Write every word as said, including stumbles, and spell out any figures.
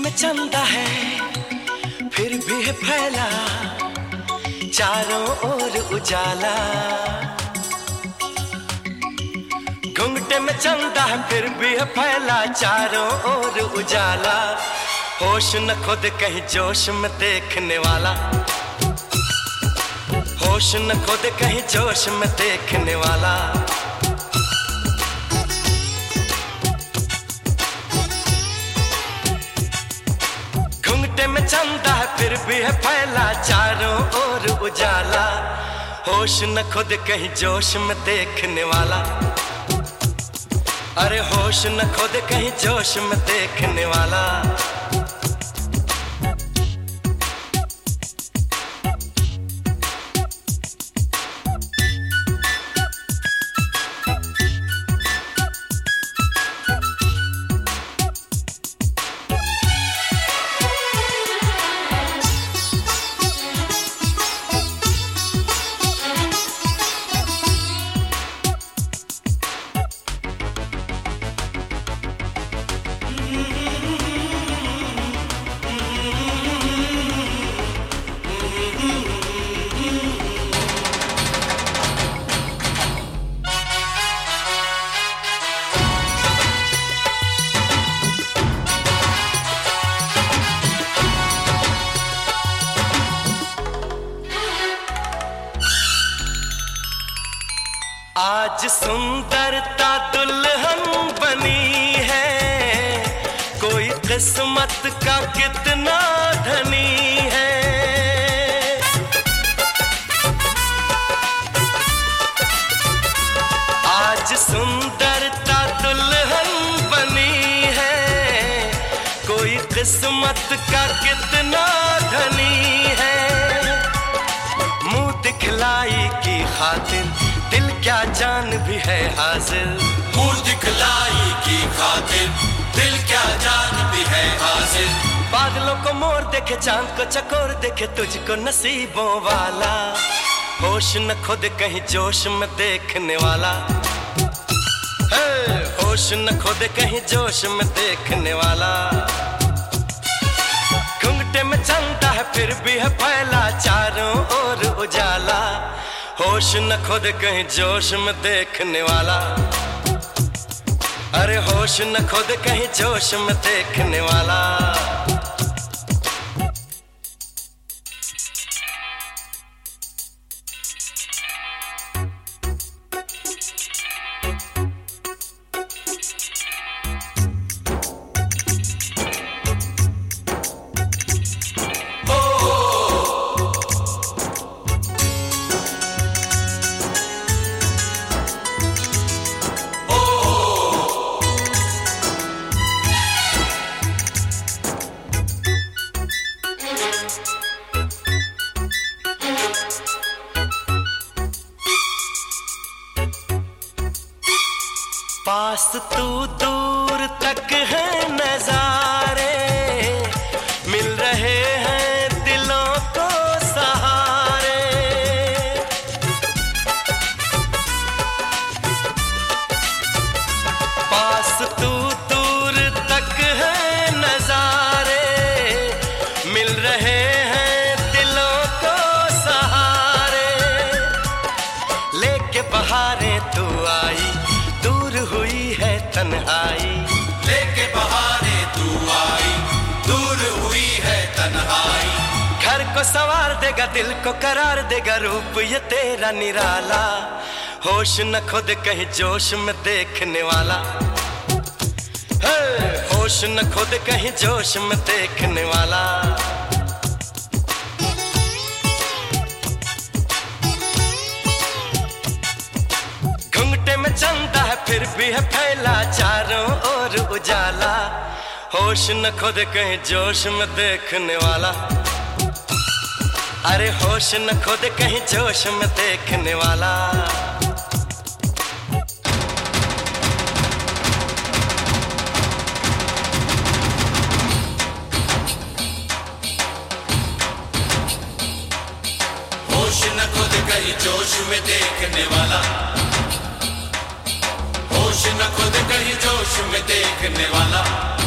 में चंदा है फिर भी है फैला चारों ओर उजाला। घुंघटे में चंदा है फिर भी है फैला चारों ओर उजाला। होश न खुद कहीं जोश में देखने वाला, होश न खुद कहीं जोश में देखने वाला। घुंघटे में चंदा है फिर भी है फैला चारों ओर उजाला। होश न खुद कहीं जोश में देखने वाला, अरे होश न खुद कहीं जोश में देखने वाला। आज सुंदरता दुल्हन बनी है, कोई किस्मत का कितना धनी है। आज सुंदरता दुल्हन बनी है, कोई किस्मत का कितना धनी है। मुंह दिखलाई की खातिर दिल क्या जान भी है हाजिर, मुंह दिखलाई की खातिर दिल क्या जान भी है हाजिर। बादलों को मोर देखे चांद को चकोर देखे तुझको नसीबों वाला। होश न खुद कहीं जोश में देखने वाला, हे होश न खुद कहीं जोश में देखने वाला। घुंघटे में चंदा है फिर भी है फैला चारों ओर उजाला। होश न खुद कहीं जोश में देखने वाला, अरे होश न खुद कहीं जोश में देखने वाला। पास तू दूर तक है नजारे, मिल रहे हैं दिलों को सहारे। पास तू दूर तक है नजारे, मिल रहे हैं दिलों को सहारे। लेके बहारें तू आई दूर हुई है तन्हाई, लेके बहारे तू आई दूर हुई है तन्हाई। घर को संवार देगा दिल को करार देगा रूप ये तेरा निराला। होश न खुद कहीं जोश में देखने वाला, हे होश न खुद कहीं जोश में देखने वाला। घुंघटे में चंदा है फिर भी है फैला चारों ओर उजाला। होश न खुद कहीं जोश में देखने वाला, अरे होश न खुद कहीं जोश में देखने वाला। होश न खुद कहीं जोश में देखने वाला, होश न खुद कहीं जोश में देखने वाला।